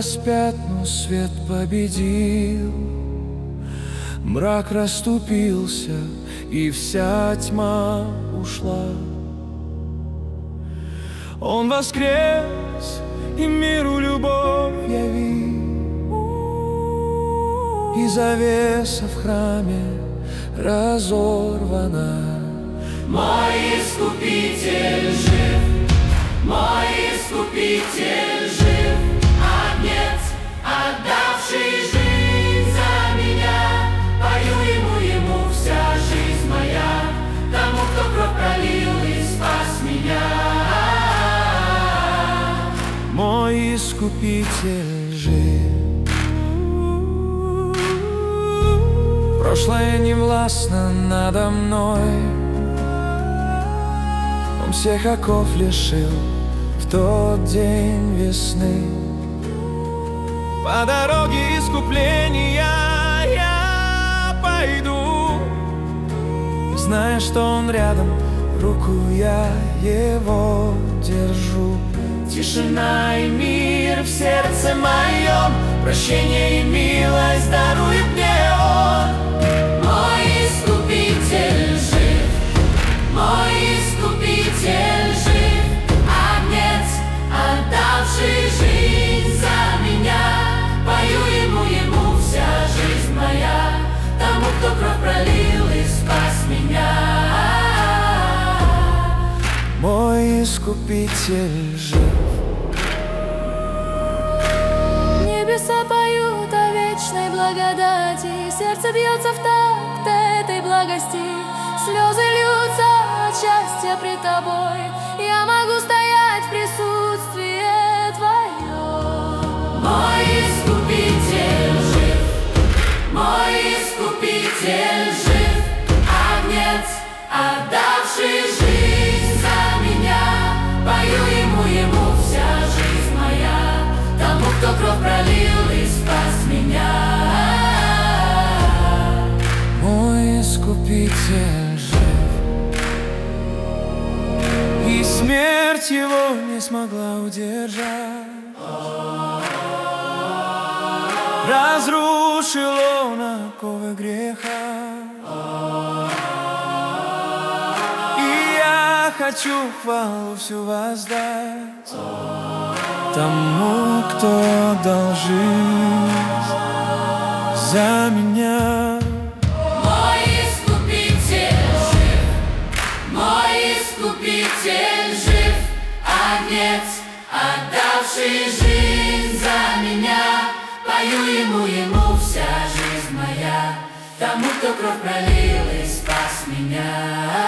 спят, но свет победил. Мрак расступился, и вся тьма ушла. Он воскрес, и миру любовь явил, и завеса в храме разорвана. Мой Искупитель жив, мой Искупитель жив, Агнец, отдавший жизнь за меня. Пою ему вся жизнь моя, тому, кто кровь пролил и спас меня. Мой Искупитель жив. Прошлое не властно надо мной, он всех оков лишил в тот день весны. По дороге искупления я пойду, зная, что он рядом, руку я его держу. Тишина и мир в сердце моем, прощение и милость дарует мне он. Мой Искупитель жив, мой Искупитель жив, Агнец, отдавший жизнь за меня. Пою ему вся жизнь моя, тому, кто кровь пролил и спас меня. Мой Искупитель жив. Небеса поют о вечной благодати, сердце бьется в такт этой благости. Слезы льются от счастья пред тобой, я могу стоять в присутствии твоем. Мой Искупитель жив, мой Искупитель жив, Агнец, отдавший жизнь за меня. Пою ему вся жизнь моя, тому, кто кровь пролил и спас меня. Мой Искупитель жив, и смерть его не смогла удержать. Разрушил он оковы греха, и я хочу хвалу всю воздать тому, кто отдал жизнь за меня. Мой Искупитель жив, мой Искупитель жив, Агнец, отдавший жизнь за меня. Пою ему вся жизнь моя, тому, кто кровь пролил и спас меня.